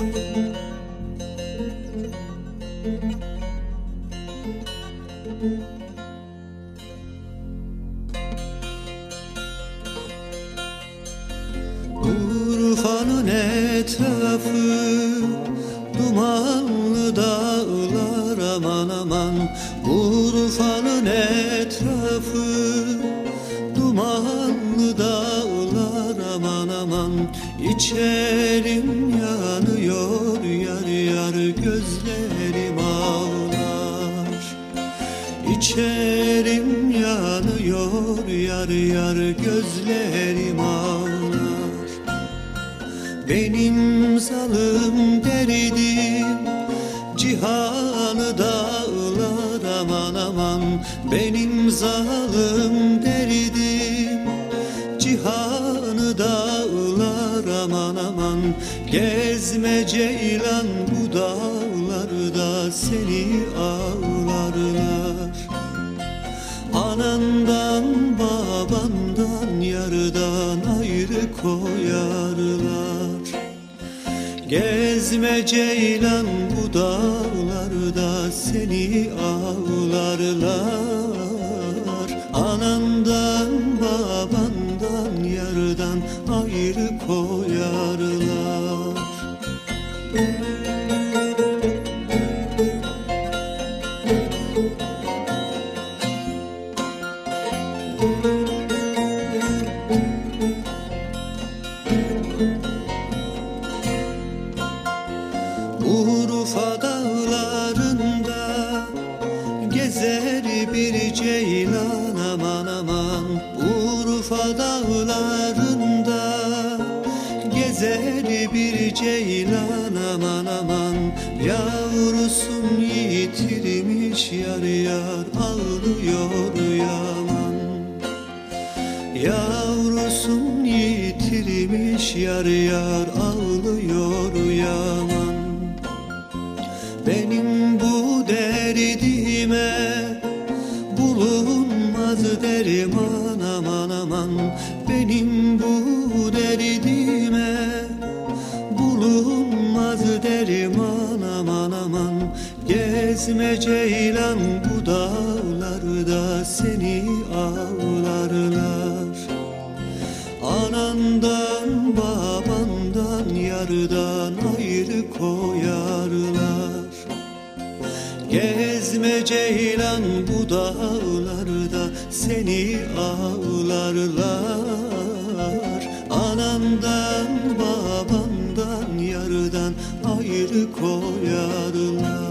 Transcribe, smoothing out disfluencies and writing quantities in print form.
Urfa'nın etrafı dumanlı dağlar, aman aman. Urfa'nın etrafı dumanlı dağlar, aman aman. İçerim yanıyor, yar yar gözlerim ağlar. İçerim yanıyor, yar yar gözlerim ağlar. Benim zalım derdim cihanı dağlar, aman aman. Benim zalım derdim cihanı dağlar, aman aman. Gezme ceylan bu dağlarda, seni ağlarlar. Anandan babandan yardan ayrı koyarlar. Gezme ceylan bu dağlarda, seni ağlarlar. Anandan babandan yardan ayrı koyarlar. Urfa dağlarında gezer bir ceylan, aman aman. Urfa dağlarında gezer bir ceylan, aman aman. Yavrusun yitirmiş, yar yar ağlıyor yaman. Yavrusun yitirmiş, yar yar ağlıyor yaman. Benim bu derdime bulunmaz derman, aman aman. Benim bu derdime bulunmaz derman, aman aman. Gezme ceylan bu dağlarda, seni ağlarlar. Anandan babandan yardan ayrı koyarlar. Gezme ceylan bu dağlarda, seni ağlarlar. Anandan babandan yardan ayrı koyarlar.